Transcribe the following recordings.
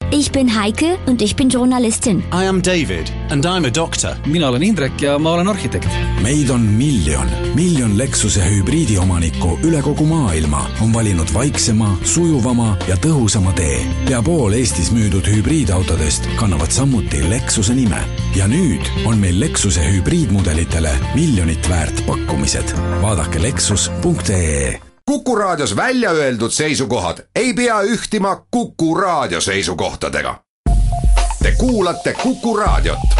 Ich bin Heike und ich bin Journalistin. I am David and I'm a doctor. Mina olen Indrek ja ma olen arhitekt. Meid on miljon Lexuse hübriidiomanikku üle kogu maailma on valinud vaiksema, sujuvama ja tõhusama tee. Pea pool Eestis müüdud hübriidautodest kannavad samuti Lexuse nime. Ja nüüd on meil Lexuse hübriidmudelitele miljonit väärt pakkumised. Vaadake lexus.ee. Kuku Raadios välja öeldud seisukohad ei pea ühtima Kuku Raadio seisukohtadega. Te kuulate Kuku Raadiot.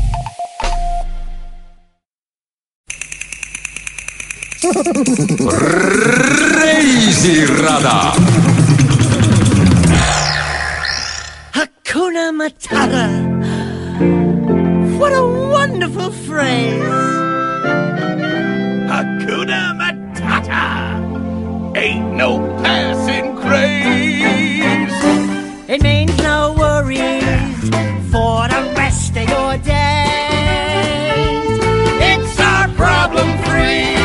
Reisirada. Hakuna Matata. What a wonderful phrase. Hakuna Matata. Ain't no passing craze. It means no worries for the rest of your days. It's our problem-free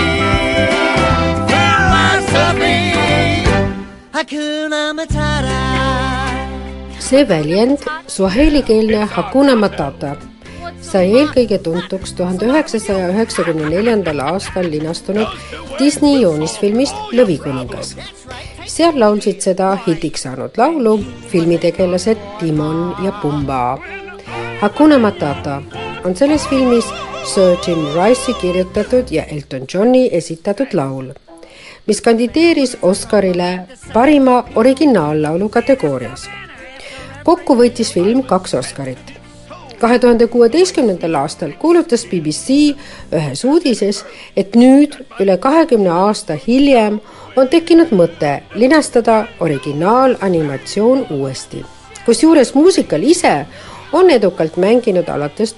philosophy. Hakuna Matata. See väljend, suaheelikeelne Hakuna Matata, sai eelkõige tuntuks 1994. aastal linastunud Disney joonisfilmist Lõvikuningas. Seal laulsid seda hitiks saanud laulu filmitegelased Timon ja Pumba. Hakuna Matata on selles filmis Sir Jim Rice'i kirjutatud ja Elton Johni esitatud laul, mis kandideeris Oscarile parima originaallaulu kategoorias. Kokku võitis film 2 Oscarit. 2016. aastal kuulutas BBC ühes uudises, et nüüd üle 20 aasta hiljem on tekkinud mõte linastada originaalanimatsioon uuesti. Kusjuures muusikal ise on edukalt mänginud alates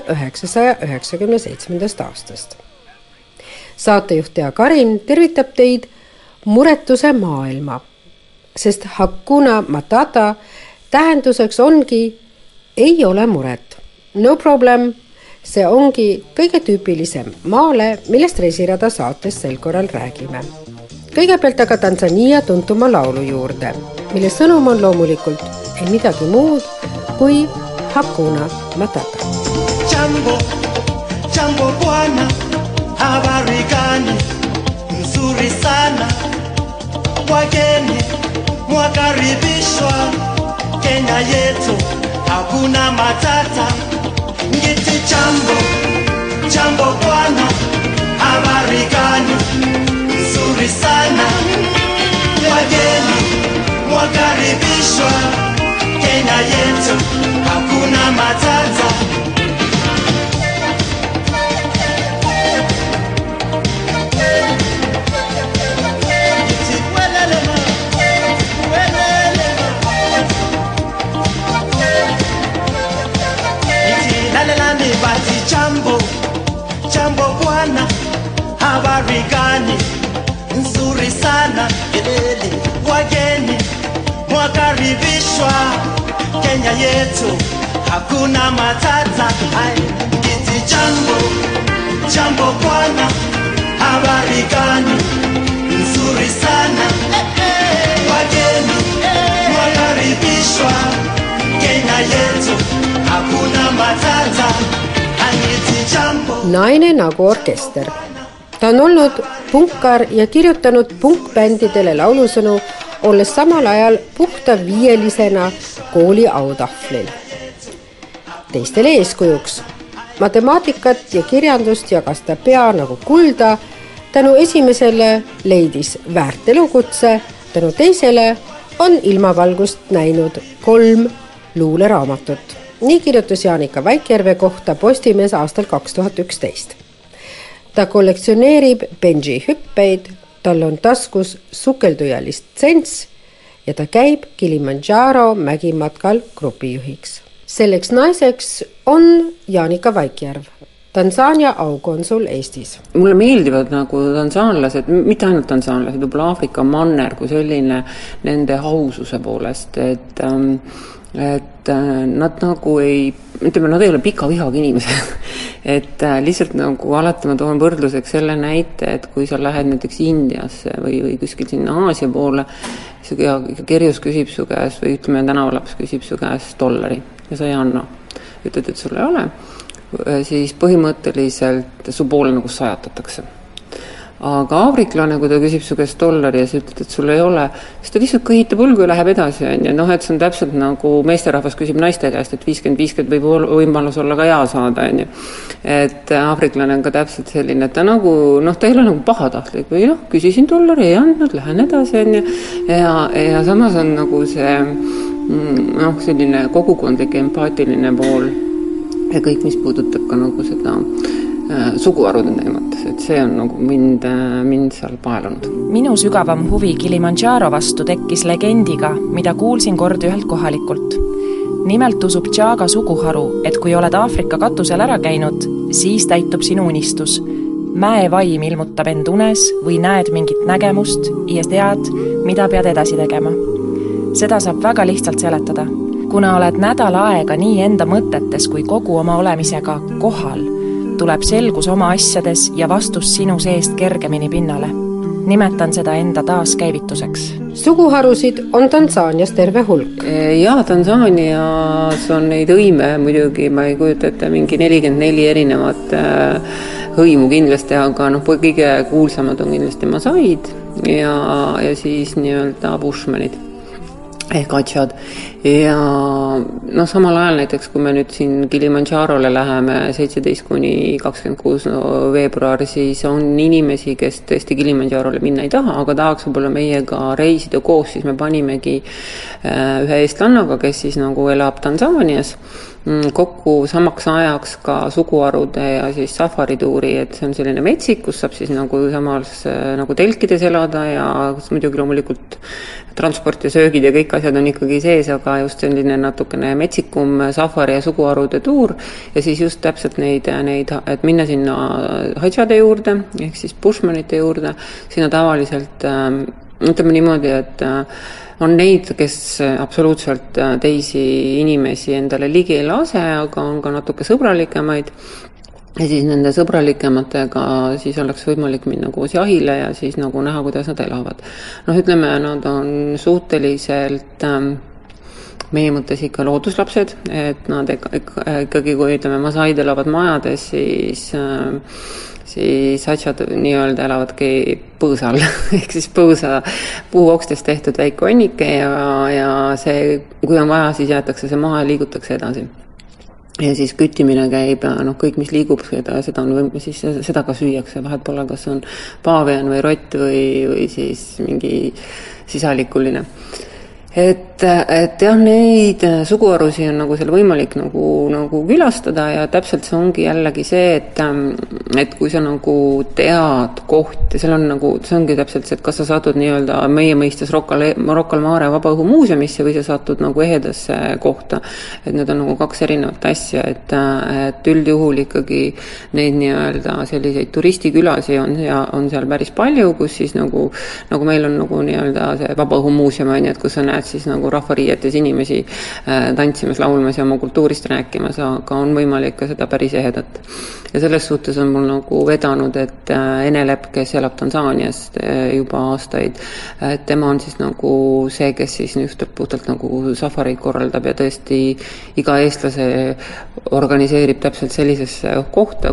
1997. aastast. Saatejuht Tea Karin tervitab teid muretuse maailma, sest Hakuna Matata tähenduseks ongi ei ole muret. No problem, see ongi kõige tüüpilisem maale, millest Reisirada saates sel korral räägime. Kõigepealt aga Tanzania tuntuma laulu juurde, mille sõnum on loomulikult ei midagi muud kui Hakuna Matata. Jambo bwana, habari gani? Nzuri sana. Wageni mwakaribishwa Kenya yetu. Hakuna matata. Ngiti jambo bwana, habari gani? Nzuri sana. Wageni mwakaribishwa Kenya yetu. Hakuna matata. Jambo bwana, habari gani? Nzuri sana. Wageni mwakaribishwa Kenya yetu. Hakuna matata. Ngiti jambo bwana, habari gani? Nzuri sana. Wageni mwakaribishwa Kenya yetu. Hakuna matata. Naine nagu orkester. Ta on olnud punkar ja kirjutanud punkbändidele laulusõnu, olles samal ajal puhta viielisena kooli autahvlil. Teistele eeskujuks. Matemaatikat ja kirjandust jagas ta pea nagu kulda. Tänu esimesele leidis väärt elukutse, tänu teisele on ilmavalgust näinud 3 luuleraamatut. Nii kirjutas Jaanika Vaikjärve kohta Postimees aastal 2011. Ta kollektsioneerib Benji hüppeid, tal on taskus sukeldujalist tsents ja ta käib Kilimanjaro mägimatkal grupijuhiks. Selleks naiseks on Jaanika Vaikjärv, Tansaania aukonsul Eestis. Mulle meeldivad nagu tansaanlased, mitte ainult tansaanlased, võib-olla Aafrika manner kui selline nende haususe poolest, et nad nagu nad ei ole pika vihaga inimesed. Et lihtsalt nagu alati ma toon võrdluseks selle näite, et kui sa lähed näiteks Indiasse või kuskil sinna Aasia poole ja kerjus küsib su käest või ütleme tänavalaps küsib su käest $1 ja sa ei anna, ütled, et sul ei ole, siis põhimõtteliselt su poole nagu sajatatakse. Aga aafriklane, kui ta küsib su käest $1 ja sa ütled, et sul ei ole, siis ta lihtsalt kõhitab õlgu ja läheb edasi. Ja et see on täpselt nagu meesterahvas küsib naiste käest, et 50-50 võib võimalus olla ka jaa saada. Et aafriklane on ka täpselt selline, et ta nagu, ta ei ole nagu pahatahtlik või küsisin $1, ei andnud, lähen edasi. Ja samas on nagu see selline kogukondlik empaatiline pool ja kõik, mis puudutab ka nagu seda suguharude teemates, et see on nagu mind seal paelunud. Minu sügavam huvi Kilimanjaro vastu tekkis legendiga, mida kuulsin kord ühelt kohalikult. Nimelt usub Tšaaga suguharu, et kui oled Aafrika katusel ära käinud, siis täitub sinu unistus. Mäevaim ilmutab end unes või näed mingit nägemust ja tead, mida pead edasi tegema. Seda saab väga lihtsalt seletada. Kuna oled nädal aega nii enda mõtetes kui kogu oma olemisega kohal, tuleb selgus oma asjades ja vastus sinu seest kergemini pinnale. Nimetan seda enda taaskäivituseks. Suguharusid on Tansaanias terve hulk. Jaa, Tansaanias on neid hõime muidugi, ma ei kujuta ette mingi 44 erinevat hõimu kindlasti, aga kõige kuulsamad on kindlasti masaid ja siis nii-öelda bushmanid ehk atšad. Ja samal ajal näiteks, kui me nüüd siin Kilimanjarole läheme 17-26 veebruar, siis on inimesi, kes tõesti Kilimanjarole minna ei taha, aga tahaks võib-olla meiega reisida koos, siis me panimegi ühe eestlannaga, kes siis nagu elab Tansaanias, kokku samaks ajaks ka suguharude ja siis safarituuri, et see on selline metsik, kus saab siis nagu samas nagu telkides elada ja muidugi loomulikult transport ja söögid ja kõik asjad on ikkagi sees, aga just selline natukene metsikum safari ja suguharude tuur ja siis just täpselt neid, et minna sinna hadžade juurde, ehk siis bushmanite juurde, sinna tavaliselt ütleme niimoodi, et on neid, kes absoluutselt teisi inimesi endale ligi ei lase, aga on ka natuke sõbralikemaid. Ja siis nende sõbralikematega siis oleks võimalik minna koos jahile ja siis nagu näha, kuidas nad elavad. Ütleme, nad on suhteliselt meie mõttes ikka looduslapsed, et nad ikkagi, kui ütleme, masaid elavad majades, siis asjad nii-öelda elavadki põõsal, ehk siis puuokstest tehtud väike onnike ja see, kui on vaja, siis jäetakse see maha ja liigutakse edasi. Ja siis küttimine käib, kõik mis liigub, seda ka süüakse, vahet pole, kas on paavian või rott või siis mingi sisalikuline. Et jah, neid suguharusi on nagu seal võimalik nagu külastada ja täpselt see ongi jällegi see, et kui sa nagu tead kohti, seal on nagu, see ongi täpselt see, et kas sa satud nii-öelda meie mõistes Rocca al Mare vabaõhumuuseumisse või sa satud nagu ehedasse kohta, et need on nagu kaks erinevat asja, et üldjuhul ikkagi neid nii-öelda selliseid turistikülasi on seal päris palju, kus siis nagu meil on nagu nii-öelda see vabaõhumuuseum, et kus sa näed siis nagu rahvariietes inimesi tantsimas, laulmas ja oma kultuurist rääkimas, aga on võimalik ka seda päris ehedat. Ja selles suhtes on mul nagu vedanud, et Ene Lepp, kes elab Tansaanias juba aastaid, tema on siis nagu see, kes siis puhtalt nagu safareid korraldab ja tõesti iga eestlase organiseerib täpselt sellisesse kohta,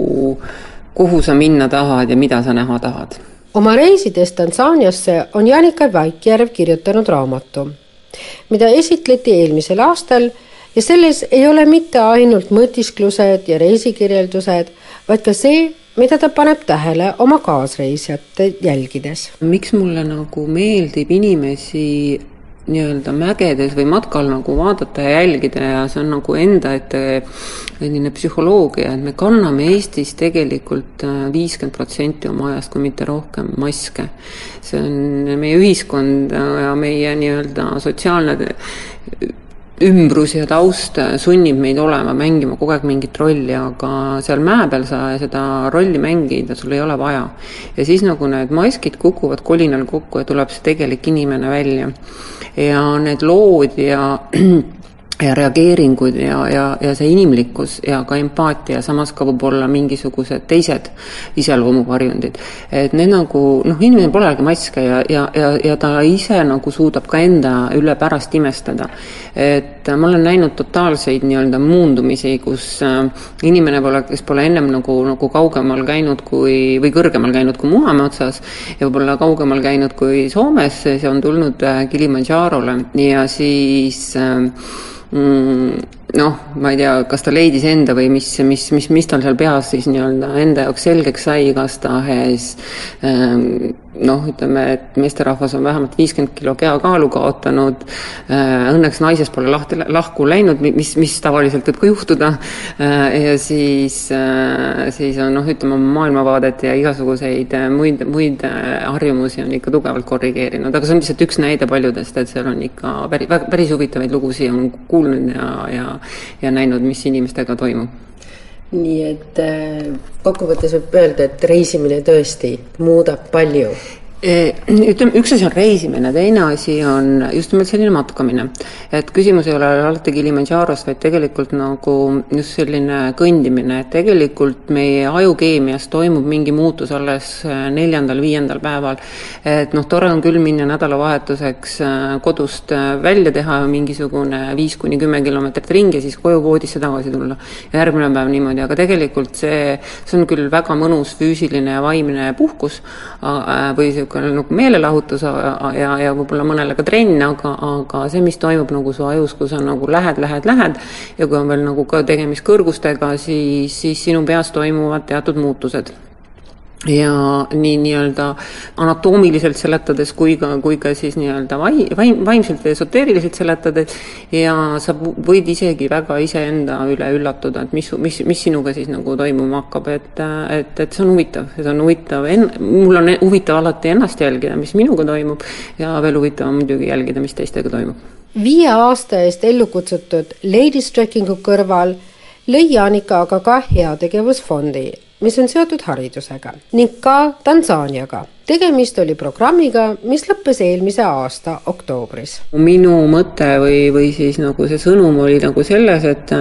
kuhu sa minna tahad ja mida sa näha tahad. Oma reisides Tansaaniasse on Janika Vaikjärv kirjutanud raamatu, mida esitleti eelmisel aastal ja selles ei ole mitte ainult mõtisklused ja reisikirjeldused, vaid ka see, mida ta paneb tähele oma kaasreisijate jälgides. Miks mulle nagu meeldib inimesi nii-öelda mägedes või matkal nagu vaadata ja jälgida ja see on nagu enda ette psühholoogia, et me kanname Eestis tegelikult 50% oma ajast, kui mitte rohkem maske. See on meie ühiskond ja meie nii-öelda sotsiaalne ümbrus ja taust sunnib meid olema, mängima kogu aeg mingit rolli, aga seal mäe peal sa seda rolli mängida, sul ei ole vaja. Ja siis nagu need maskid kukuvad kolinal kokku ja tuleb see tegelik inimene välja. Ja need lood ja ja reageeringud ja see inimlikkus ja ka empaatia, samas ka võib-olla mingisugused teised iseloomuvarjundid. Et need nagu, inimene polegi maske ja ta ise nagu suudab ka enda üle pärast imestada. Et ma olen näinud totaalseid nii-öelda muundumisi, kus inimene kes pole ennem nagu kaugemal käinud või kõrgemal käinud kui Muhamäe otsas ja võib-olla kaugemal käinud kui Soomes, see on tulnud Kilimanjarole ja siis ma ei tea, kas ta leidis enda või mis tal seal peas siis nii-öelda enda jaoks selgeks sai, kas tahes ütleme, et meesterahvas on vähemalt 50 kilo kehakaalu kaotanud, õnneks naisest pole lahku läinud, mis tavaliselt võib ka juhtuda ja siis on ütleme maailmavaadet ja igasuguseid muid harjumusi on ikka tugevalt korrigeerinud, aga see on lihtsalt üks näide paljudest, et seal on ikka päris huvitavaid lugusid on kuulnud ja näinud, mis inimestega toimub. Nii et kokkuvõttes võib öelda, et reisimine tõesti muudab palju. Ütleme, üks asi on reisimine, teine asi on just nimelt selline matkamine. Et küsimus ei ole alati Kilimanjarost, vaid tegelikult nagu just selline kõndimine, et tegelikult meie ajukeemias toimub mingi muutus alles 4.-5. päeval. Et tore on küll minna nädalavahetuseks kodust välja teha mingisugune 5-10 kilomeetrit ringi, siis koju voodisse tagasi tulla ja järgmine päev niimoodi, aga tegelikult see on küll väga mõnus füüsiline ja vaimne puhkus või nagu meelelahutus ja võib-olla mõnele ka trenn, aga see, mis toimub nagu su ajus, kui sa nagu lähed ja kui on veel nagu ka tegemist kõrgustega, siis sinu peas toimuvad teatud muutused. Ja nii-öelda anatoomiliselt seletades kui ka siis nii-öelda vaimselt ja esoteeriliselt seletades ja sa võid isegi väga iseenda üle üllatuda, et mis sinuga siis nagu toimuma hakkab, et see on huvitav. Mul on huvitav alati ennast jälgida, mis minuga toimub ja veel huvitav muidugi jälgida, mis teistega toimub. 5 aasta eest ellu kutsutud Ladies Trekkingu kõrval lõi Jaanika aga ka heategevusfondi, mis on seotud haridusega ning ka Tansaaniaga. Tegemist oli programmiga, mis lõppes eelmise aasta oktoobris. Minu mõte või siis nagu see sõnum oli nagu selles,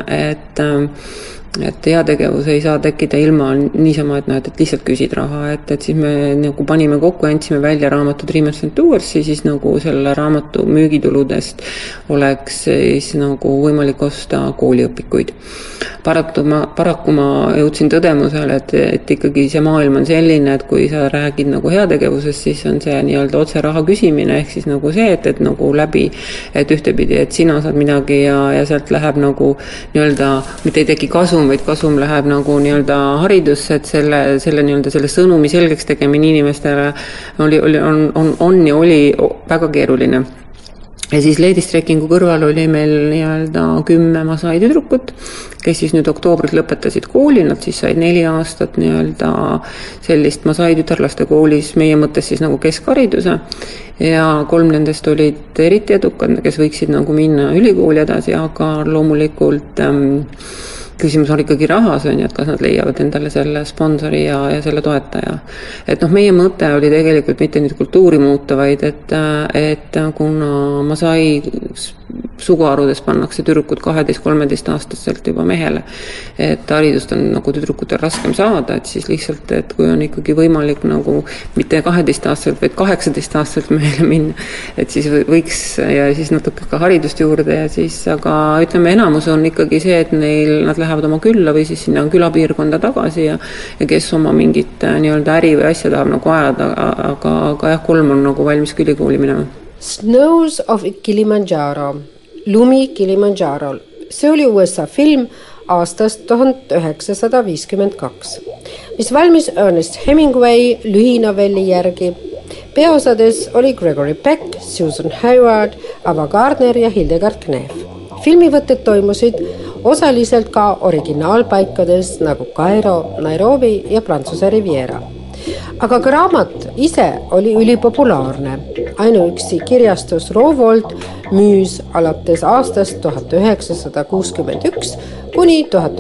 et heategevus ei saa tekkida ilma niisama, et lihtsalt küsid raha, et siis me nagu panime kokku ja andsime välja raamatu Dreamers and Doers, siis nagu selle raamatu müügituludest oleks siis nagu võimalik osta kooliõpikuid. Paraku ma jõudsin tõdemusele, et ikkagi see maailm on selline, et kui sa räägid nagu heategevusest, siis on see nii-öelda otse raha küsimine, ehk siis nagu see, et nagu läbi, et ühtepidi, et sina saad midagi ja sealt läheb nagu nii-öelda, mitte ei teki kasum, vaid kasum läheb nagu nii-öelda haridusse, et selle nii-öelda selle sõnumi selgeks tegemine inimestele oli väga keeruline. Ja siis Ladies Trekkingu kõrval oli meil nii-öelda 10 masai tüdrukut, kes siis nüüd oktoobris lõpetasid kooli, nad siis said 4 aastat nii-öelda sellist masai tütarlaste koolis, meie mõttes siis nagu keskhariduse ja 3 nendest olid eriti edukad, kes võiksid nagu minna ülikooli edasi, aga loomulikult küsimus on ikkagi rahas, et kas nad leiavad endale selle sponsori ja selle toetaja. Et meie mõte oli tegelikult mitte nüüd kultuuri muuta, vaid et kuna Masai suguharudes pannakse tüdrukud 12-13 aastaselt juba mehele, et haridust on nagu tüdrukutel raskem saada, et siis lihtsalt, et kui on ikkagi võimalik nagu mitte 12 aastaselt, vaid 18 aastaselt mehele minna, et siis võiks ja siis natuke ka haridust juurde ja siis, aga ütleme, enamus on ikkagi see, et nad lähevad oma külla või siis sinna külapiirkonda tagasi ja kes oma mingit nii-öelda äri või asja tahab nagu ajada, aga jah, 3 on nagu valmis ülikooli minema. Snows of Kilimanjaro, Lumi Kilimanjarol. See oli USA film aastast 1952, mis valmis Ernest Hemingway lühinovelli järgi. Peaosades oli Gregory Peck, Susan Hayward, Ava Gardner ja Hildegard Knef. Filmivõtted toimusid osaliselt ka originaalpaikades nagu Kairo, Nairobi ja Prantsuse Riviera. Aga ka raamat ise oli ülipopulaarne. Ainuüksi kirjastus Rowohlt müüs alates aastast 1961 kuni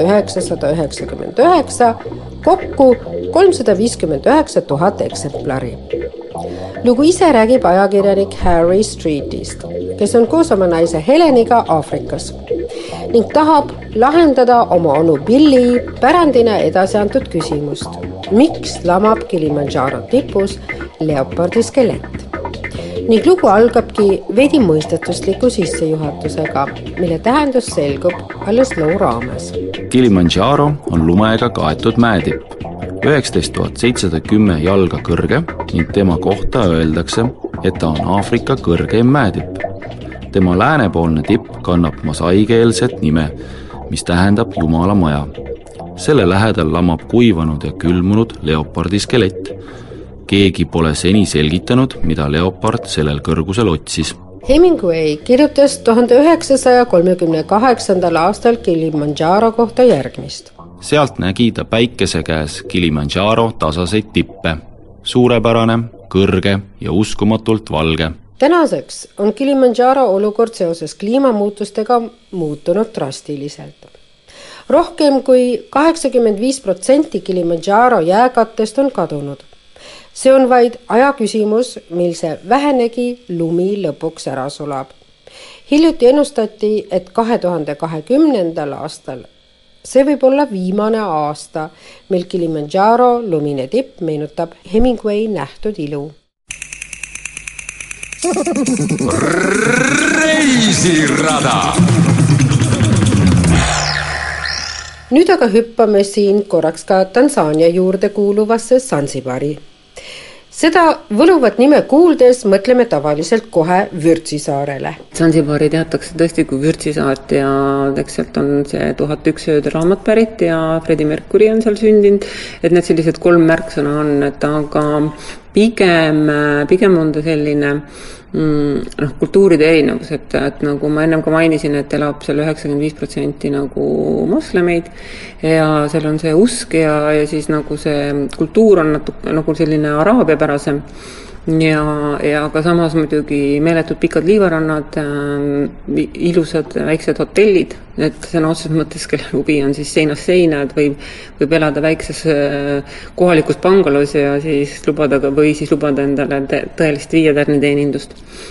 1999 kokku 359 000 eksemplari. Lugu ise räägib ajakirjanik Harry Streetist, kes on koos oma naise Heleniga Aafrikas. ning tahab lahendada oma onu Billy pärandina edasi antud küsimust. Miks lamab Kilimanjaro tipus leopardi skelett? Ning lugu algabki veidi mõistatusliku sissejuhatusega, mille tähendus selgub alles loo raames. Kilimanjaro on lumega kaetud mäetipp, 19 710 jalga kõrge ning tema kohta öeldakse, et ta on Aafrika kõrgeim mäetipp. Tema läänepoolne tipp kannab masaikeelset nime, mis tähendab Jumala maja. Selle lähedal lamab kuivanud ja külmunud leopardi skelett. Keegi pole seni selgitanud, mida leopard sellel kõrgusel otsis. Hemingway kirjutas 1938. aastal Kilimanjaro kohta järgmist. Sealt nägi ta päikese käes Kilimanjaro tasaseid tippe. Suurepärane, kõrge ja uskumatult valge. Tänaseks on Kilimanjaro olukord seoses kliimamuutustega muutunud drastiliselt. Rohkem kui 85% Kilimanjaro jääkattest on kadunud. See on vaid aja küsimus, mil see vähenegi lumi lõpuks ära sulab. Hiljuti ennustati, et 2020. aastal see võib olla viimane aasta, mil Kilimanjaro lumine tipp meenutab Hemingway nähtud ilu. Reisirada! Nüüd aga hüppame siin korraks ka Tansaania juurde kuuluvasse Zanzibari. Seda võluvat nime kuuldes mõtleme tavaliselt kohe Vürtsisaarele. Zanzibari teatakse tõesti kui Vürtsisaart ja sealt on see 1001 ööd raamat pärit ja Freddie Mercury on seal sündinud, et need sellised 3 märksõna on, et aga pigem on ta selline kultuuride erinevus, et nagu ma ennem ka mainisin, et elab seal 95% nagu moslemeid ja seal on see usk ja siis nagu see kultuur on natuke nagu selline araabiapärasem ja ka samas muidugi meeletud pikad liivarannad, ilusad väiksed hotellid, et see on otseses mõttes, kelle huvi on siis seinast seina, et võib elada väikses kohalikus bangalos ja siis lubada endale tõelist 5 tärni teenindust.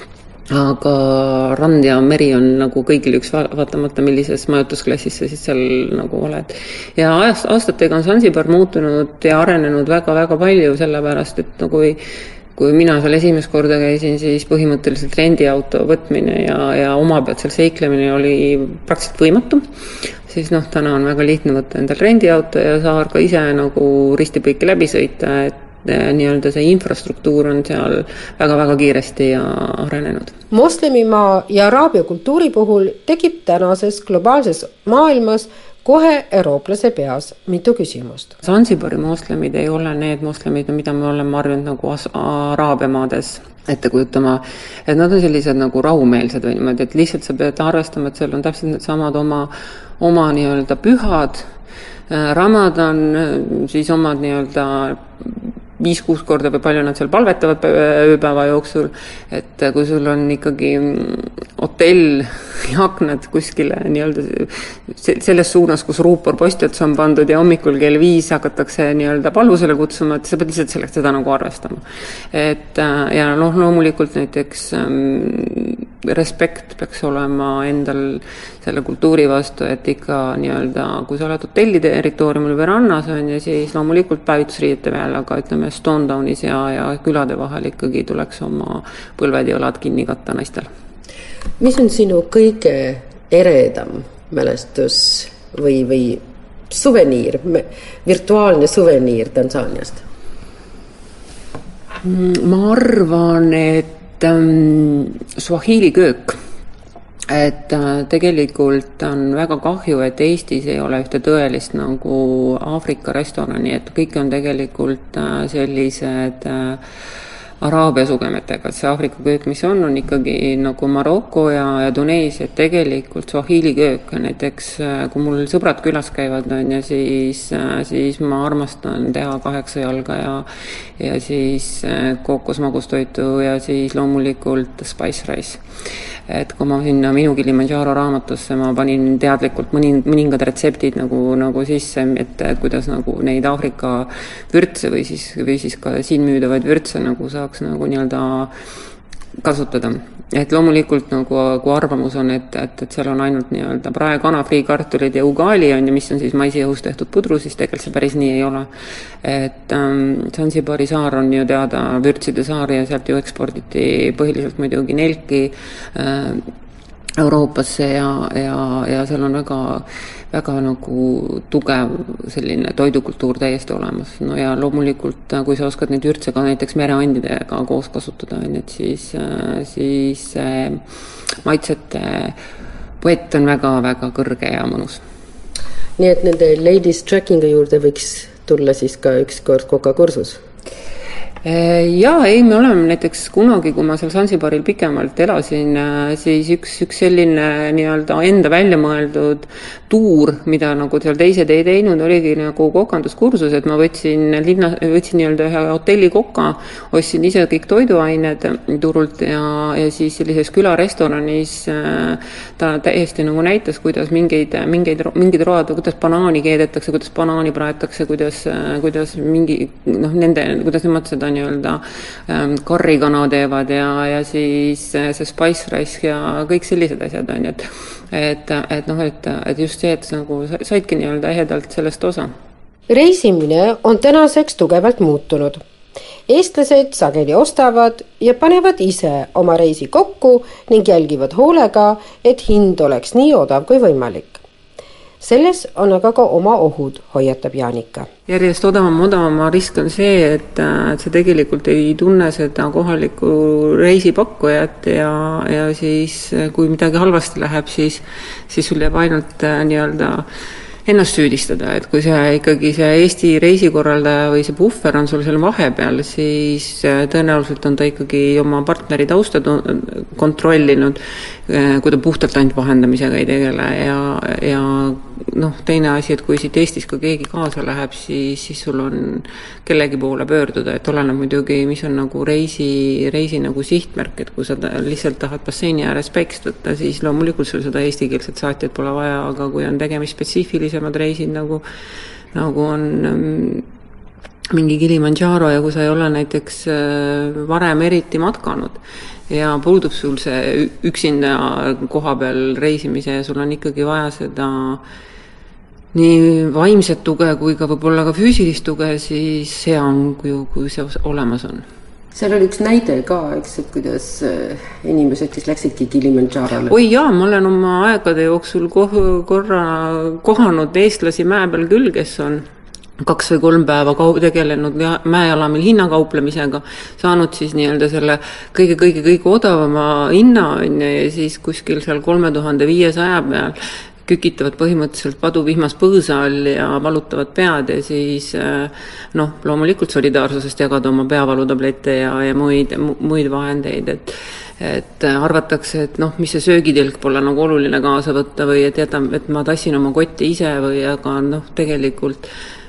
Aga rand ja meri on nagu kõigil üks vaatamata, millises majutusklassis sa siis seal nagu oled. Ja aastatega on Zanzibar muutunud ja arenenud väga-väga palju, sellepärast, et nagu kui mina seal esimest korda käisin, siis põhimõtteliselt rendiauto võtmine ja oma pealt seal seiklemine oli praktiliselt võimatu. Siis täna on väga lihtne võtta endal rendiauto ja saar ka ise nagu ristipõiki läbi sõita, et nii-öelda see infrastruktuur on seal väga-väga kiiresti ja arenenud. Moslemimaa ja araabia kultuuri puhul tekib tänases globaalses maailmas kohe eurooplase peas mitu küsimust. Zanzibari moslemid ei ole need moslemid, mida me oleme arvanud nagu araabia maades ette kujutama, et nad on sellised nagu rahumeelsed või niimoodi, et lihtsalt sa pead arvestama, et seal on täpselt need samad oma nii-öelda pühad, Ramadan, siis omad nii-öelda 5-6 korda või palju nad seal palvetavad ööpäeva jooksul, et kui sul on ikkagi hotell ja aknad kuskile nii-öelda selles suunas, kus ruupor postjats on pandud ja hommikul kell 5 hakatakse nii-öelda palvusele kutsuma, et sa pead lihtsalt selleks seda nagu arvestama. Et ja loomulikult näiteks respekt peaks olema endal selle kultuuri vastu, et ikka nii-öelda, kui sa oled hotelli territooriumil või rannas on ja siis loomulikult päevitusriidete peal, aga ütleme Stone Townis ja külade vahel ikkagi tuleks oma põlved ja õlad kinni katta naistel. Mis on sinu kõige eredam mälestus või suveniir, virtuaalne suveniir Tansaaniast? Ma arvan, et Swahili köök, et tegelikult on väga kahju, et Eestis ei ole ühte tõelist nagu Aafrika restorani, et kõik on tegelikult sellised araabia sugemetega, et see Aafrika köök, mis on ikkagi nagu Maroko ja Tuneesia, et tegelikult Swahili köök, näiteks kui mul sõbrad külas käivad ja siis ma armastan teha 8 jalga ja siis kookosmagustoitu ja siis loomulikult spice rice. Et kui ma sinna minu Kilimanjaro raamatusse ma panin teadlikult mõningad retseptid nagu sisse, et kuidas nagu neid Aafrika vürtse või siis ka siin müüdavaid vürtse nagu saaks nagu nii-öelda kasutada. et loomulikult nagu kui arvamus on, et seal on ainult nii-öelda praekana, friikartulid ja ugali on ja mis on siis maisiõhus tehtud pudru, siis tegelikult see päris nii ei ole. Et Zanzibari saar on ju teada vürtside saar ja sealt ju eksporditi põhiliselt muidugi nelki Euroopasse ja seal on väga nagu tugev selline toidukultuur täiesti olemas. No ja loomulikult, kui sa oskad neid vürtse ka näiteks mereandidega koos kasutada, siis maitsete puett on väga-väga kõrge ja mõnus. Nii et nende ladies trackingi juurde võiks tulla siis ka ükskord kokakursus? Jaa, ei, me oleme näiteks kunagi, kui ma seal Zanzibaril pikemalt elasin, siis üks selline nii-öelda enda välja mõeldud tuur, mida nagu seal teised ei teinud, oligi nagu kokanduskursus, et ma võtsin nii-öelda ühe hotelli koka, ostsin ise kõik toiduained turult ja siis sellises külarestoranis ta täiesti nagu näitas, kuidas mingid road, kuidas banaani keedetakse, kuidas banaani praetakse, kuidas mingi, kuidas nemad seda nii-öelda karrikana teevad ja siis see spice rice ja kõik sellised asjad on, et just see, et nagu saidki nii-öelda ehedalt sellest osa. Reisimine on tänaseks tugevalt muutunud. Eestlased sageli ostavad ja panevad ise oma reisi kokku ning jälgivad hoolega, et hind oleks nii odav kui võimalik. Selles on aga ka oma ohud, hoiatab Jaanika. Järjest odavama risk on see, et sa tegelikult ei tunne seda kohalikku reisipakkujat ja siis kui midagi halvasti läheb, siis sul jääb ainult nii-öelda ennast süüdistada, et kui ikkagi see Eesti reisikorraldaja või see buffer on sul seal vahepeal, siis tõenäoliselt on ta ikkagi oma partneri tausta kontrollinud, kui ta puhtalt ainult vahendamisega ei tegele ja teine asi, et kui siit Eestis ka keegi kaasa läheb, siis sul on kellegi poole pöörduda, et oleneb muidugi, mis on nagu reisi nagu sihtmärk, et kui sa lihtsalt tahad basseini ääres päikest võtta, siis loomulikult sul seda eestikeelset saatjat pole vaja, aga kui on tegemist spetsiifilisemad reisid, nagu on mingi Kilimanjaro ja kui sa ei ole näiteks varem eriti matkanud ja puudub sul see üksinda koha peal reisimise ja sul on ikkagi vaja seda nii vaimset tuge kui ka võib-olla ka füüsilist tuge, siis see on, kui see olemas on. Seal oli üks näide ka, eks, et kuidas inimesed, kes läksidki Kilimanjarole. Oi jaa, ma olen oma aegade jooksul korra kohanud eestlasi mäe peal küll, kes on 2 või 3 päeva tegelenud mäealamil hinnakauplemisega, saanud siis nii-öelda selle kõige odavama hinna ja siis kuskil seal 3500 peal kükitavad põhimõtteliselt paduvihmas põõsa all ja valutavad pead ja siis loomulikult solidaarsusest jagada oma peavaludablette ja muid vahendeid, et arvatakse, et mis see söögitilk pole nagu oluline kaasa võtta või et ma tassin oma kotti ise või aga tegelikult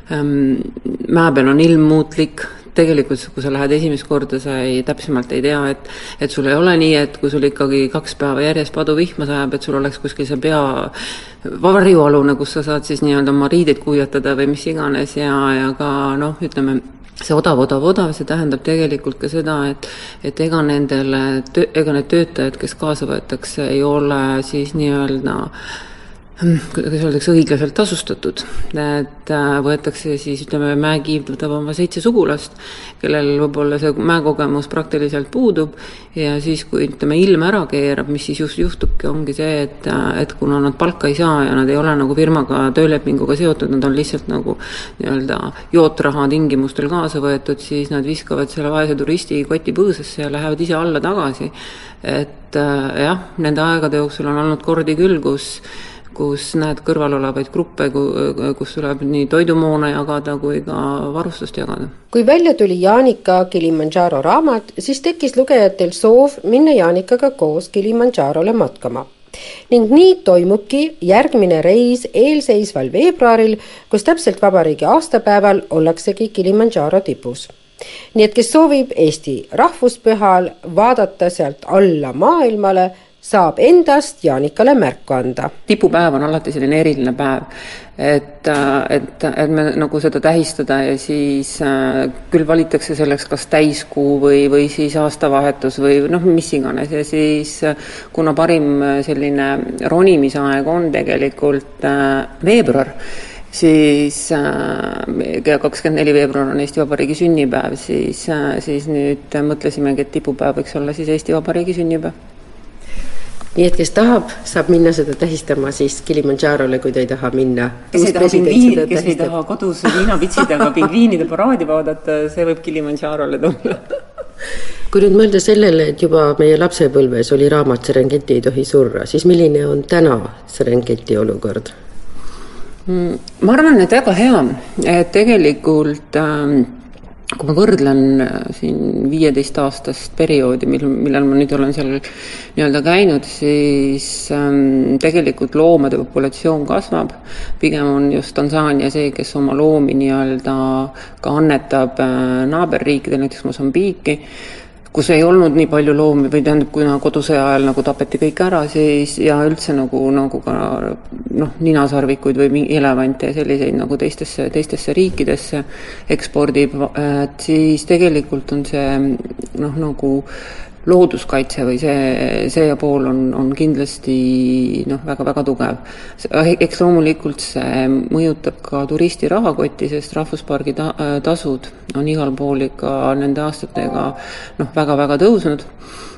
mäe peal on ilm muutlik. Tegelikult, kui sa lähed esimest korda, sa täpsemalt ei tea, et sul ei ole nii, et kui sul ikkagi 2 päeva järjest paduvihma sajab, et sul oleks kuskil see pea varjualune, kus sa saad siis nii-öelda oma riideid kuivatada või mis iganes ja ka ütleme, see odav, see tähendab tegelikult ka seda, et ega need töötajad, kes kaasa võetakse, ei ole siis nii-öelda kuidas öeldakse, õiglaselt tasustatud, et võetakse siis, ütleme, mäekiiv võtab oma 7 sugulast, kellel võib-olla see mäekogemus praktiliselt puudub ja siis, kui ütleme, ilm ära keerab, mis siis just juhtubki, ongi see, et kuna nad palka ei saa ja nad ei ole nagu firmaga töölepinguga seotud, nad on lihtsalt nagu nii-öelda jootraha tingimustel kaasa võetud, siis nad viskavad selle vaese turisti koti põõsasse ja lähevad ise alla tagasi. Et jah, nende aegade jooksul on olnud kordi küll, kus näed kõrval olevaid gruppe, kus tuleb nii toidumoona jagada kui ka varustust jagada. Kui välja tuli Jaanika Kilimanjaro raamat, siis tekkis lugejatel soov minna Jaanikaga koos Kilimanjarole matkama. Ning nii toimubki järgmine reis eelseisval veebruaril, kus täpselt vabariigi aastapäeval ollaksegi Kilimanjaro tipus. Nii et kes soovib Eesti rahvuspühal vaadata sealt alla maailmale, saab endast Jaanikale märku anda. Tipupäev on alati selline eriline päev, et me nagu seda tähistada ja siis küll valitakse selleks kas täiskuu või siis aastavahetus või mis iganes ja siis kuna parim selline ronimisaeg on tegelikult veebruar, siis 24 veebruar on Eesti Vabariigi sünnipäev, siis nüüd mõtlesimegi, et tipupäev võiks olla siis Eesti Vabariigi sünnipäev. Nii et kes tahab, saab minna seda tähistama siis Kilimanjarole, kui ta ei taha minna. Kes ei taha kodus viinapitsidega pingviinide paraadi vaadata, see võib Kilimanjarole tulla. Kui nüüd mõelda sellele, et juba meie lapsepõlves oli raamat Serengeti ei tohi surra, siis milline on täna Serengeti olukord? Ma arvan, et väga hea, et tegelikult kui ma võrdlen siin 15 aastast perioodi, millal ma nüüd olen seal nii-öelda käinud, siis tegelikult loomade populatsioon kasvab. Pigem on just Tansaania see, kes oma loomi nii-öelda ka annetab naaberriikide, näiteks Mosambiiki, kus ei olnud nii palju loomi või tähendab, kui kodusõja ajal nagu tapeti kõik ära, siis ja üldse nagu ka ninasarvikuid või elevante ja selliseid nagu teistesse riikidesse ekspordib, et siis tegelikult on see nagu looduskaitse või see pool on kindlasti väga-väga tugev. Eks loomulikult see mõjutab ka turisti rahakotti, sest rahvuspargi tasud on igal pool ikka nende aastatega väga-väga tõusnud.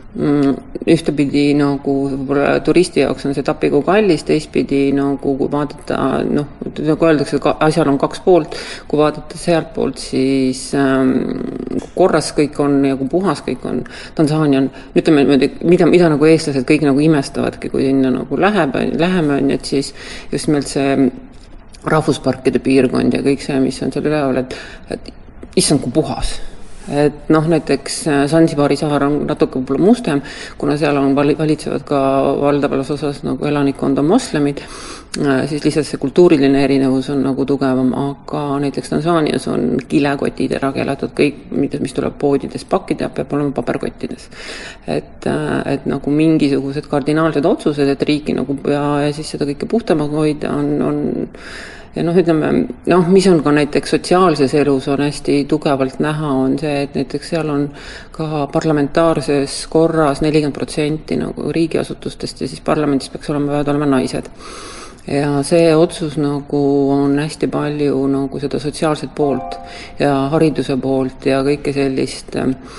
Ühtepidi nagu turisti jaoks on see tappigu kallis, teistpidi nagu kui vaadata, nagu öeldakse, asjal on kaks poolt, kui vaadata sealt poolt, siis korras kõik on ja kui puhas kõik on. Tansaania on, ütleme, mida nagu eestlased kõik nagu imestavadki, kui sinna nagu läheme, et siis just nimelt see rahvusparkide piirkond ja kõik see, mis on seal üleval, et issand kui puhas. Et näiteks Sansibari saar on natuke võib-olla mustem, kuna seal on valitsevad ka valdavas osas nagu elanikkond on moslemid, siis lihtsalt see kultuuriline erinevus on nagu tugevam, aga näiteks Tansaanias on kilekotid ära keelatud kõik, mis tuleb poodides pakkida, peab olema paberkottides. Et nagu mingisugused kardinaalsed otsused, et riiki nagu ja siis seda kõike puhtamaga hoida on ja ütleme, mis on ka näiteks sotsiaalses elus on hästi tugevalt näha, on see, et näiteks seal on ka parlamentaarses korras 40% nagu riigiasutustest ja siis parlamendis peaks peavad olema naised. Ja see otsus nagu on hästi palju nagu seda sotsiaalset poolt ja hariduse poolt ja kõike sellist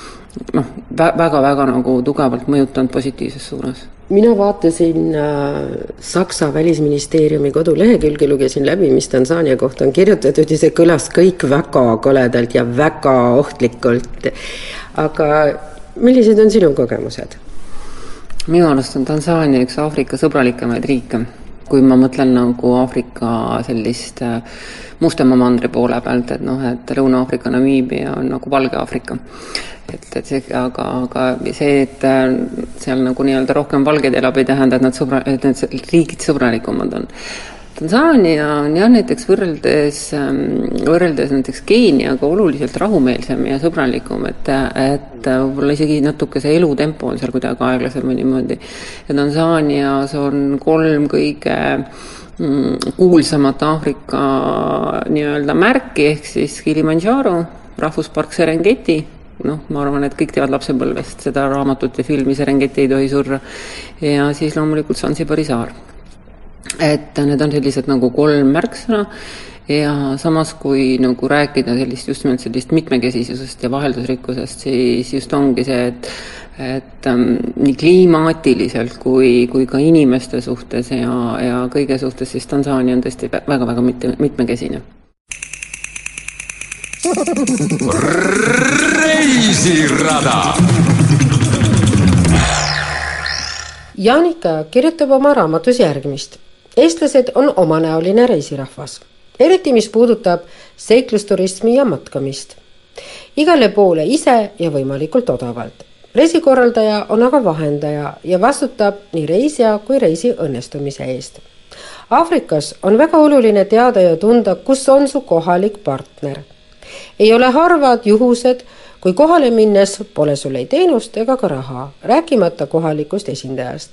väga-väga nagu tugevalt mõjutanud positiivses suunas. Mina vaatasin Saksa välisministeeriumi kodulehekülge, lugesin läbi, mis Tansaania kohta on kirjutatud ja see kõlas kõik väga koledalt ja väga ohtlikult. Aga millised on sinu kogemused? Minu arust on Tansaania üks Aafrika sõbralikemaid riike, kui ma mõtlen nagu Aafrika sellist Mustamaa mandri poole pealt, et Lõuna-Aafrika Namiibia on nagu Valge Aafrika. Aga see, et seal nagu nii-öelda rohkem valged elab, ei tähenda, et need riigid sõbralikumad on. Tansaania on näiteks võrreldes näiteks Keeniaga oluliselt rahumeelsem ja sõbralikum, et võib-olla isegi natuke see elutempo on seal kuidagi aeglasem või niimoodi. Ja Tansaanias on 3 kõige kuulsamat Aafrika nii-öelda märki, ehk siis Kilimanjaro, rahvuspark Serengeti, ma arvan, et kõik teavad lapsepõlvest seda raamatut ja filmi Serengeti ei tohi surra ja siis loomulikult Sansibari saar. Et need on sellised nagu 3 märksõna ja samas kui nagu rääkida just nimelt sellist mitmekesisusest ja vaheldusrikkusest, siis just ongi see, et nii kliimaatiliselt kui ka inimeste suhtes ja kõige suhtes siis Tansaania on tõesti väga-väga mitmekesine. Reisirada. Jaanika kirjutab oma raamatus järgmist. Eestlased on omanäoline reisirahvas, eriti mis puudutab seiklusturismi ja matkamist. Igale poole ise ja võimalikult odavalt. Reisikorraldaja on aga vahendaja ja vastutab nii reisija kui reisi õnnestumise eest. Aafrikas on väga oluline teada ja tunda, kus on su kohalik partner. Ei ole harvad juhused, kui kohale minnes pole sul ei teenust ega ka raha, rääkimata kohalikust esindajast.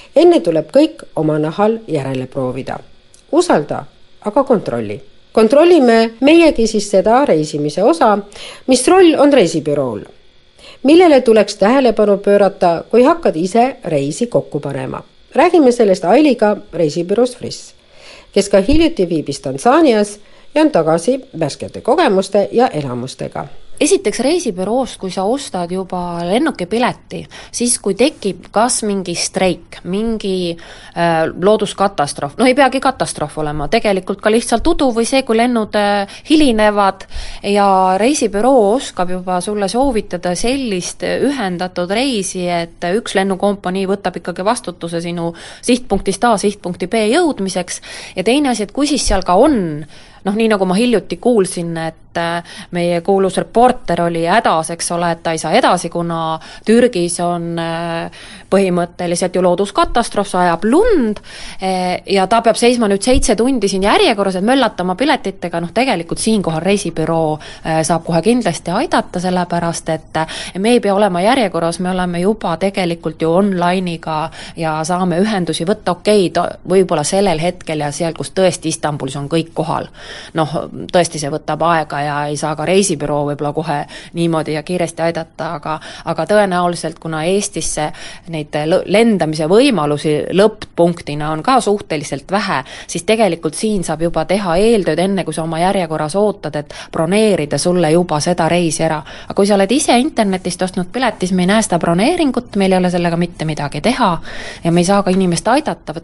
Enne tuleb kõik oma nahal järele proovida. Usalda, aga kontrolli. Kontrollime meiegi siis seda reisimise osa, mis roll on reisibürool. Millele tuleks tähelepanu pöörata, kui hakkad ise reisi kokku panema. Räägime sellest Ailiga reisibüroos Friss, kes ka hiljuti viibis Tansaanias ja on tagasi värskete kogemuste ja elamustega. Esiteks reisibüroost, kui sa ostad juba lennukipileti, siis kui tekib kas mingi streik, mingi looduskatastroof, no ei peagi katastroof olema, tegelikult ka lihtsalt udu või see, kui lennud hilinevad ja reisibüroo oskab juba sulle soovitada sellist ühendatud reisi, et üks lennukompanii võtab ikkagi vastutuse sinu sihtpunktist A sihtpunkti B jõudmiseks ja teine asi, et kui siis seal ka on, noh, nii nagu ma hiljuti kuulsin, et meie kuulus reporter oli hädas, eks ole, et ta ei saa edasi, kuna Türgis on põhimõtteliselt ju looduskatastroof, sajab lund ja ta peab seisma nüüd 7 tundi siin järjekorras, et möllatama piletitega, noh tegelikult siinkohal reisibüroo saab kohe kindlasti aidata, sellepärast et me ei pea olema järjekorras, me oleme juba tegelikult ju online'iga ja saame ühendusi võtta, võib-olla sellel hetkel ja seal, kus tõesti Istanbulis on kõik kohal. Noh, tõesti see võtab aega ja ei saa ka reisibüroo võib-olla kohe niimoodi ja kiiresti aidata, aga tõenäoliselt, kuna Eestisse neid lendamise võimalusi lõpp-punktina on ka suhteliselt vähe, siis tegelikult siin saab juba teha eeltööd enne, kui sa oma järjekorras ootad, et broneerida sulle juba seda reisi ära. Aga kui sa oled ise internetist ostnud piletis, me ei näe seda broneeringut, meil ei ole sellega mitte midagi teha ja me ei saa ka inimest aidata,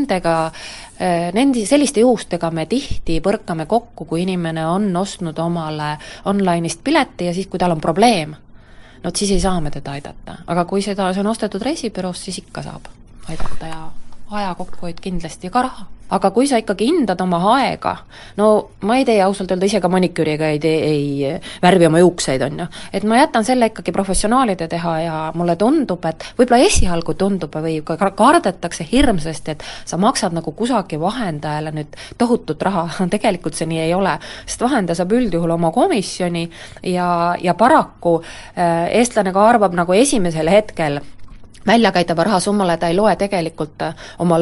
selliste juhustega me tihti põrkame kokku, kui inimene on ostnud omale online'ist pileti ja siis, kui tal on probleem, no siis ei saa me teda aidata. Aga kui see on ostetud reisibüroost, siis ikka saab aidata ja aja kokkuhoid kindlasti ja ka raha. Aga kui sa ikkagi hindad oma aega, no ma ei tee ausalt öelda ise ka maniküüriga ei värvi oma juukseid, on ju. Et ma jätan selle ikkagi professionaalide teha ja mulle tundub, et võib-olla esialgu tundub või kardetakse hirmsasti, et sa maksad nagu kusagi vahendajale nüüd tohutut raha. Tegelikult see nii ei ole, sest vahendaja saab üldjuhul oma komisjoni ja paraku eestlane ka arvab nagu esimesel hetkel välja käidava rahasummale, ta ei loe tegelikult oma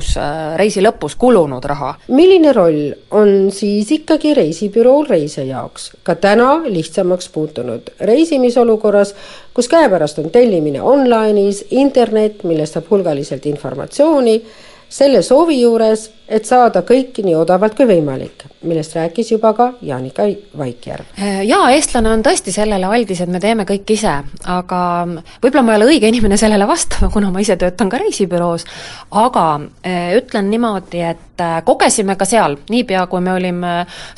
reisi lõpus kulunud raha. Milline roll on siis ikkagi reisibürool reise jaoks? Ka täna lihtsamaks puutunud reisimisolukorras, kus käepärast on tellimine online'is, internet, millest saab hulgaliselt informatsiooni, selle soovi juures, et saada kõiki nii odavalt kui võimalik, millest rääkis juba ka Jaanika Vaikjärv. Jaa, eestlane on tõesti sellele aldis, et me teeme kõik ise, aga võib-olla ma ei ole õige inimene sellele vastama, kuna ma ise töötan ka reisibüroos, aga ütlen niimoodi, et kogesime ka seal, niipea kui me olime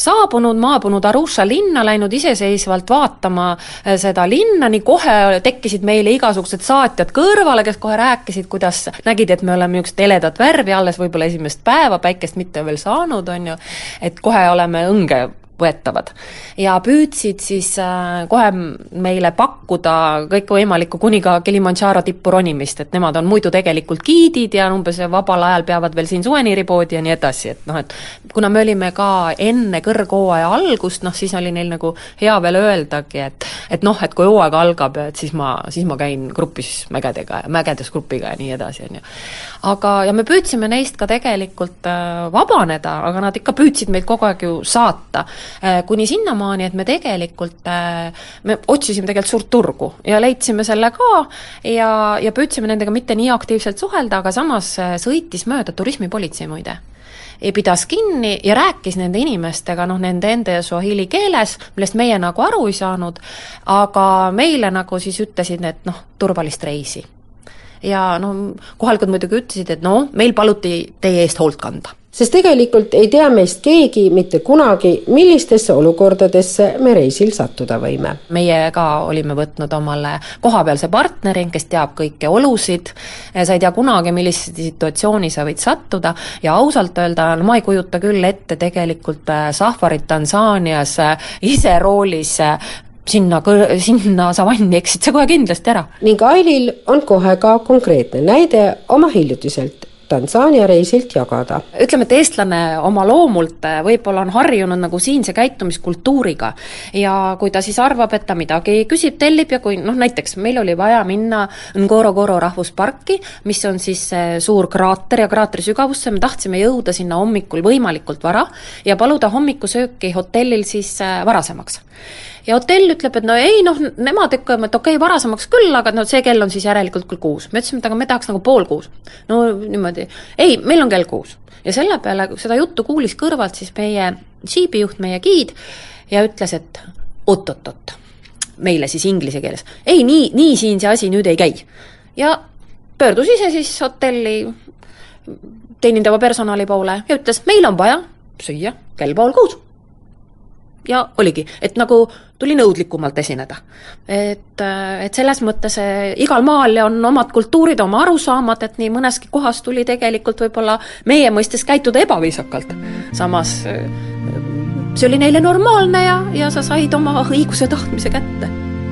maabunud Arusha linna, läinud iseseisvalt vaatama seda linna, nii kohe tekkisid meile igasugused saatjad kõrvale, kes kohe rääkisid, kuidas nägid, et me oleme üks teledat värvi, alles võib-olla esimest päeva, päikest mitte veel saanud, on ju, et kohe oleme õnge võetavad ja püüdsid siis kohe meile pakkuda kõikvõimalikku kuni ka Kilimanjaro tippu ronimist, et nemad on muidu tegelikult giidid ja umbes vabal ajal peavad veel siin suveniiripoodi ja nii edasi, et noh, et kuna me olime ka enne kõrghooaja algust, noh siis oli neil nagu hea veel öeldagi, et noh, et kui hooaeg algab, et siis ma käin grupis mägedes grupiga ja nii edasi, on ju. Ja me püüdsime neist ka tegelikult vabaneda, aga nad ikka püüdsid meid kogu aeg ju saata. Kuni sinnamaani, et me tegelikult me otsisime tegelikult suurt turgu ja leidsime selle ka ja püüdsime nendega mitte nii aktiivselt suhelda, aga samas sõitis mööda turismipolitsei muide. Ja pidas kinni ja rääkis nende inimestega, nende enda suahili keeles, millest meie nagu aru ei saanud, aga meile nagu siis ütlesid, et turvalist reisi. Ja kohalikud muidugi ütlesid, et meil paluti teie eest hoolt kanda. Sest tegelikult ei tea meist keegi mitte kunagi, millistesse olukordadesse me reisil sattuda võime. Meie ka olime võtnud omale kohapealse partneri, kes teab kõiki olusid, sa ei tea kunagi, millise situatsiooni sa võid sattuda ja ausalt öelda, ma ei kujuta küll ette tegelikult safarit Tansaanias ise roolis sinna savanni eksid sa kohe kindlasti ära. Ning Ailil on kohe ka konkreetne näide oma hiljutiselt Tansaania reisilt jagada. Ütleme, et eestlane oma loomult võib-olla on harjunud nagu siinse käitumiskultuuriga ja kui ta siis arvab, et ta midagi küsib, tellib ja kui näiteks meil oli vaja minna Ngorongoro rahvusparki, mis on siis suur kraater ja kraatri sügavusse, me tahtsime jõuda sinna hommikul võimalikult vara ja paluda hommikusööki hotellil siis varasemaks. Ja hotell ütleb, et nemad ütleme, et okei, varasemaks küll, aga see kell on siis järelikult küll 6. Me ütlesime, et aga me tahaks nagu 5:30. No niimoodi, ei, meil on kell 6. Ja selle peale seda juttu kuulis kõrvalt siis meie džiibijuht, meie giid ja ütles, et oot, meile siis inglise keeles. Ei, nii siin see asi nüüd ei käi. Ja pöördus ise siis hotelli teenindava personali poole ja ütles, meil on vaja süüa kell 5:30. Ja oligi, et nagu tuli nõudlikumalt esineda. Et selles mõttes igal maal on omad kultuurid, oma arusaamad, et nii mõneski kohas tuli tegelikult võib-olla meie mõistes käituda ebaviisakalt. Samas see oli neile normaalne ja sa said oma õiguse tahtmise kätte.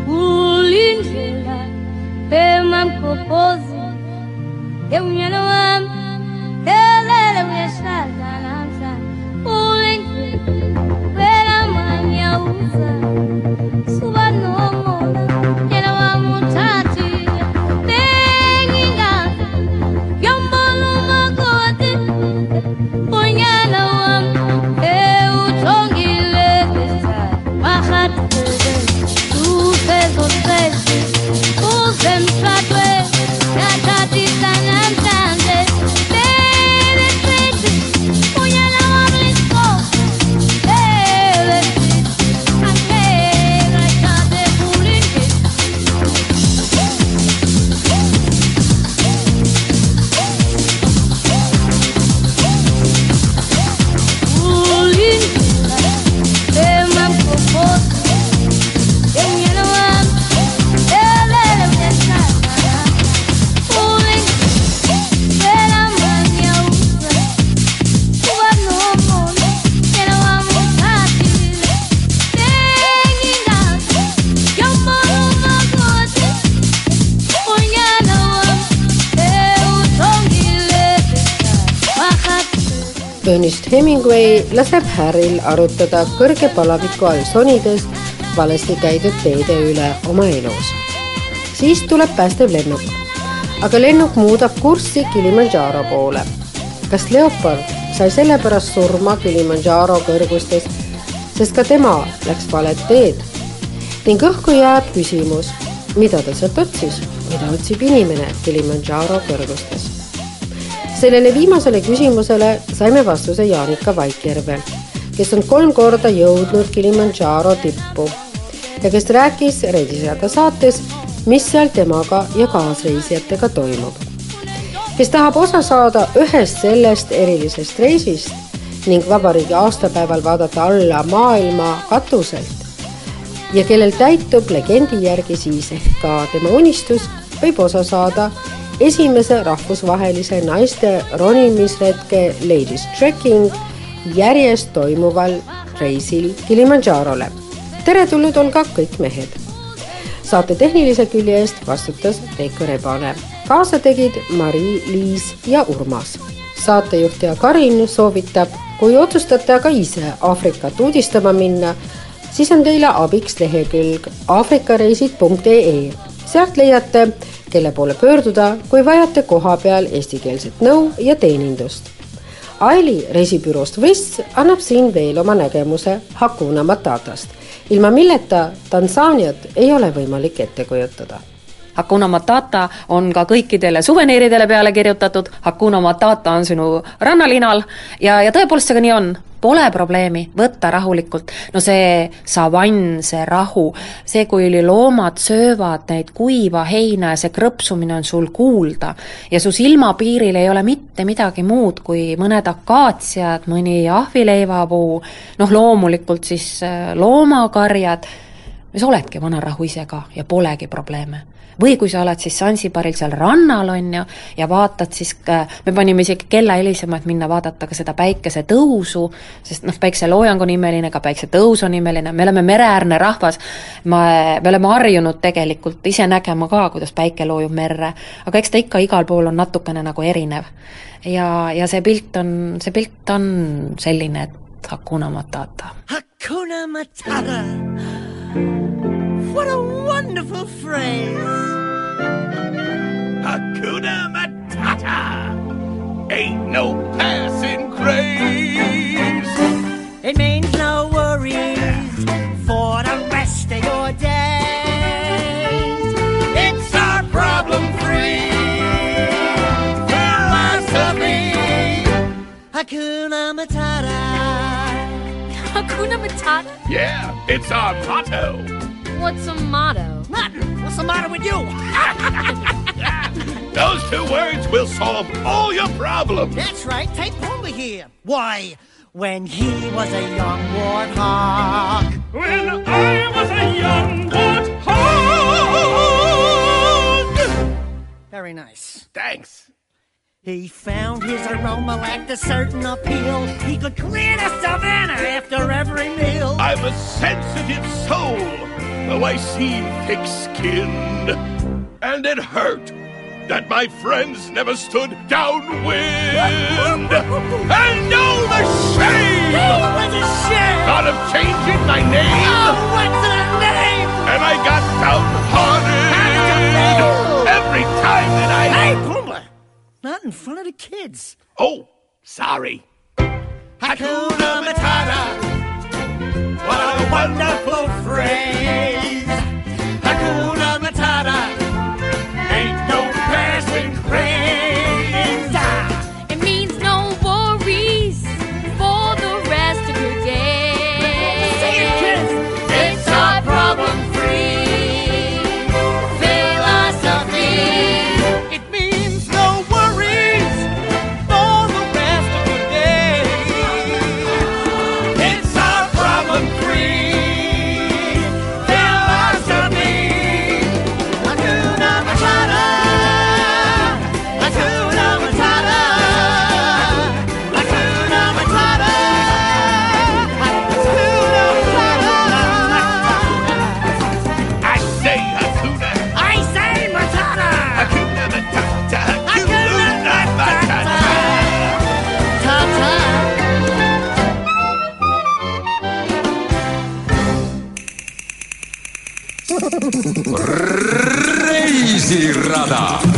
Ernest Hemingway laseb Harryl arutada kõrge palaviku all sonides valesti käidud teede üle oma elus. Siis tuleb päästev lennuk, aga lennuk muudab kurssi Kilimanjaro poole. Kas Leopard sai sellepärast surma Kilimanjaro kõrgustes, sest ka tema läks valet teed? Ning õhku jääb küsimus, mida ta sealt otsis, mida otsib inimene Kilimanjaro kõrgustes. Sellele viimasele küsimusele saime vastuse Jaanika Vaikjärve, kes on 3 korda jõudnud Kilimanjaro tippu ja kes rääkis Reisijate saates, mis seal temaga ja kaasreisijatega toimub. Kes tahab osa saada ühest sellest erilisest reisist ning vabariigi aastapäeval vaadata alla maailma katuselt ja kellel täitub legendi järgi siis ehk ka tema unistus, võib osa saada esimese rahvusvahelise naiste ronimisretke Ladies Trekking järjest toimuval reisil Kilimanjarole. Tere tulnud on ka kõik mehed. Saate tehnilise külje eest vastutas Veiko Rebane. Kaasa tegid Mari-Liis ja Urmas. Saatejuhtaja Karin soovitab, kui otsustate aga ise Aafrikat uudistama minna, siis on teile abiks lehekülg afrikareisid.ee. Sealt leiate, kelle poole pöörduda, kui vajate koha peal eestikeelset nõu ja teenindust. Aili reisibüroost Vriss annab siin veel oma nägemuse Hakuna Matatast, ilma milleta Tansaaniat ei ole võimalik ette kujutada. Hakuna Matata on ka kõikidele suveniiridele peale kirjutatud, Hakuna Matata on sinu rannalinal ja tõepoolest see ka nii on. Pole probleemi, võtta rahulikult. No see savann, see rahu, see kui loomad söövad neid kuiva heina ja see krõpsumine on sul kuulda ja su silmapiiril ei ole mitte midagi muud kui mõned akaatsiad, mõni ahvileivapuu, loomulikult siis loomakarjad. sa oledki vanarahu ise ka ja polegi probleeme. Või kui sa oled siis Sansibaril seal rannal, on ju, ja vaatad siis, me panime isegi kella helisema, et minna vaadata ka seda päikese tõusu, sest päikseloojang on imeline, ka päikse tõus on imeline, me oleme mereäärne rahvas, me oleme harjunud tegelikult ise nägema ka, kuidas päike loojub merre, aga eks ta ikka igal pool on natukene nagu erinev. Ja see pilt on selline, et Hakuna Matata. Hakuna Matata. What a wonderful phrase. Hakuna Matata. Ain't no passing craze. It means no worries for the rest of your days. It's our problem-free philosophy. Hakuna Matata. Hakuna Matata? Yeah, it's our motto. What's a motto? Nothing. What's the matter with you? Those 2 words will solve all your problems. That's right. Take Pumbaa here. Why, when he was a young warthog. When I was a young warthog. Very nice. Thanks. He found his aroma lacked a certain appeal. He could clear the savannah after every meal. I'm a sensitive soul, though I seem thick-skinned. And it hurt that my friends never stood downwind. And know the shame! Oh, what's a shame? Thought of changing my name. Oh, what's the name? And I got downhearted every time that I... Hey, Pumbaa! Not in front of the kids. Oh, sorry. Hakuna Matata. What a wonderful phrase. Hakuna Matata. Ain't no passing craze. It means no worries for the rest of your day. Say it, kids. It's our problem-free philosophy. It means no worries for the rest of your day. It's our problem-free philosophy. Hakuna Matata. Hakuna Matata. Hakuna Matata. Hakuna Matata. I say Hakuna. I say Matata. Hakuna Matata. Hakuna Matata. Tata. Reisirada.